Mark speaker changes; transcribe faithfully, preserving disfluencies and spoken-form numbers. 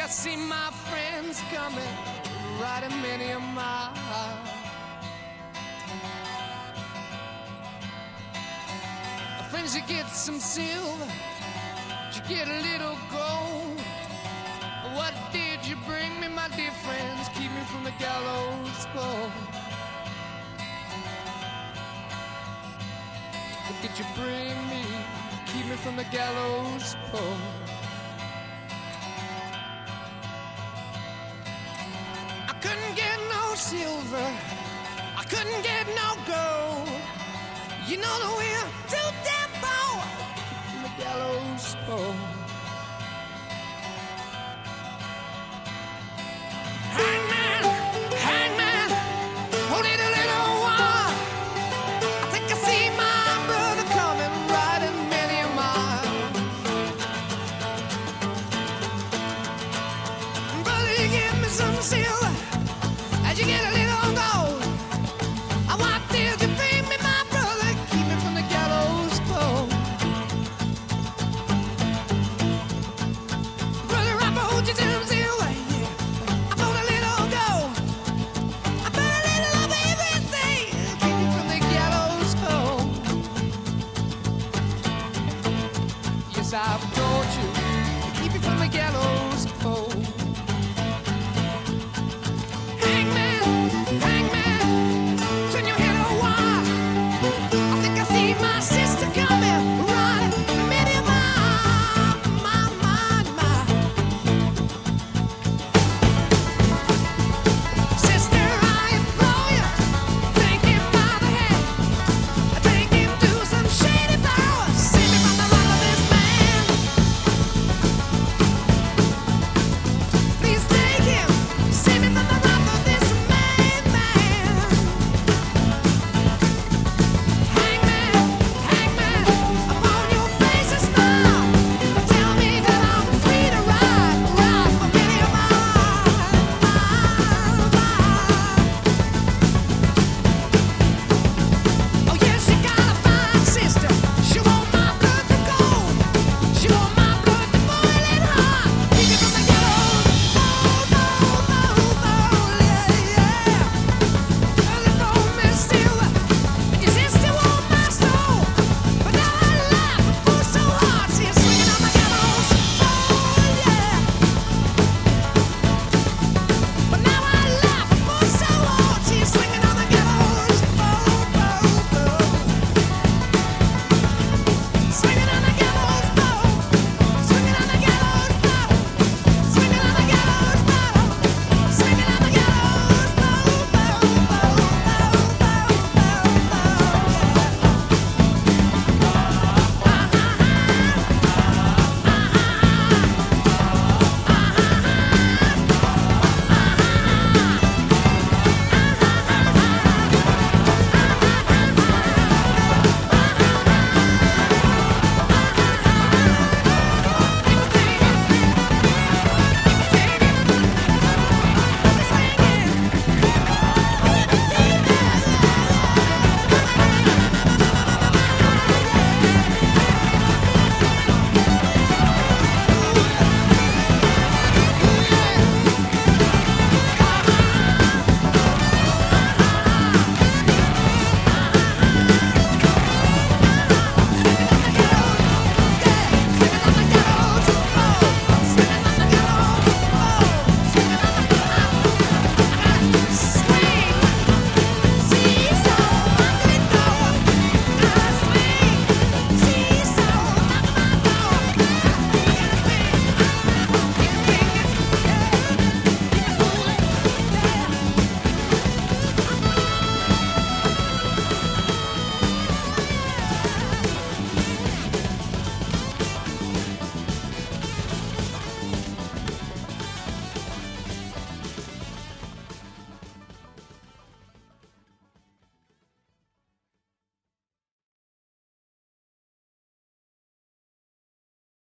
Speaker 1: I see my friends coming, riding many a mile. Friends, you get some silver, you get a little gold. What did you bring me, my dear friends? Keep me from the gallows pole. What did you bring me? Keep me from the gallows pole. I couldn't get no silver, I couldn't get no gold. You know that we're too damn poor. Keep from the gallows pole. Hangman, hangman, hold it a little while. I think I see my brother coming, riding many a mile. Brother, you give me some silver as you get a little gold. I want till you bring me my brother, keep me from the gallows pole. Brother, I hold you to some silver, yeah. I put a little gold, I put a little of everything, keep me from the gallows pole. Yes, I've told you, keep me from the gallows pole.